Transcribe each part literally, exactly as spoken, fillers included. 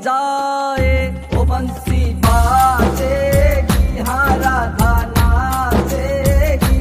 जाए। ओ बंसी बाजेगी, हाँ राधा नाचेगी।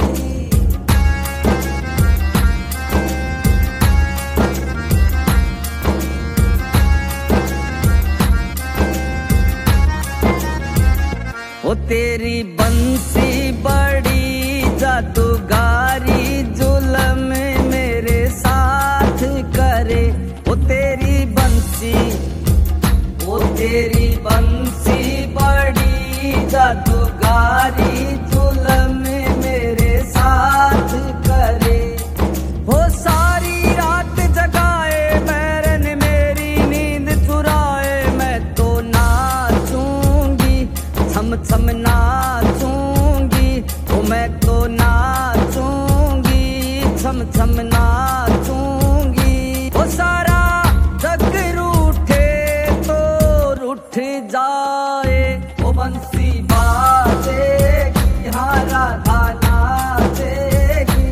ओ तेरी बंसी बड़ी जादूगारी, जुल्म मेरे साथ करे। ओ तेरी बंसी, ओ तेरी बंसी बड़ी जादूगारी, जुल्म मेरे साथ करे। हो सारी रात जगाए बैरन मेरी नींद चुराए। मैं तो नाचूंगी, छम छम नाचूंगी। ओ मैं तो नाचूंगी, छम छम नाचूंगी। ओ सारा जग रूठे तो रूठ जाए। ओ बंसी बाजेगी, हाँ राधा नाचेगी।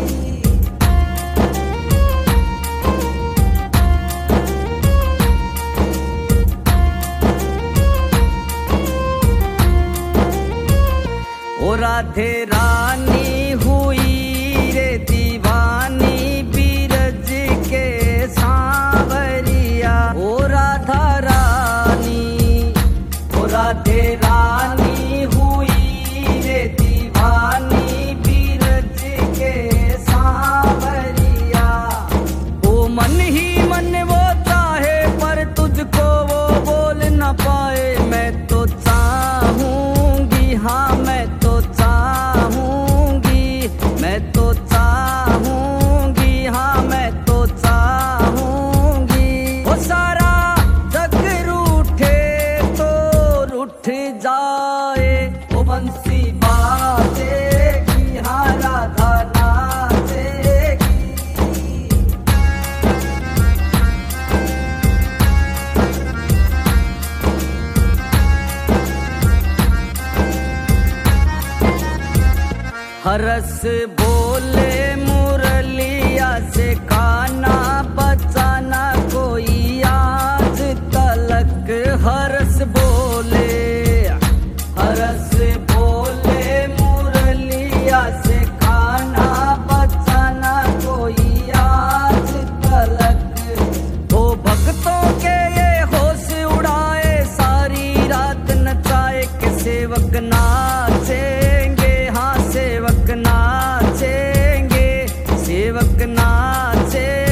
ओ राधे रानी हुई रे दीवानी, बीरज के सांवरिया। ओ राधा रानी, ओ राधे रानी हुई रे दीवानी, बीरज के सांवरिया। ओ मन ही मन वो चाहे पर तुझको वो बोल न पाए। मैं तो चाहूंगी, हाँ मैं तो चाहूंगी। मैं तो चाहूंगी, हाँ मैं तो चाहूंगी। वो सारा जग रूठे तो रूठ जाए। ओ बंसी बाजेगी, हाँ राधा नाचेगी। हरस बोले मुरलिया से, खाना बचाना कोई आज तलक। हरस बोले, हरस बोले मुरलिया से, खाना बचाना कोई आज तलक। ओ भक्तों के ये होश उड़ाए, सारी रात नचाए के सेवक नाचेंगे। हाँ सेवक नाचेंगे, सेवक नाचे।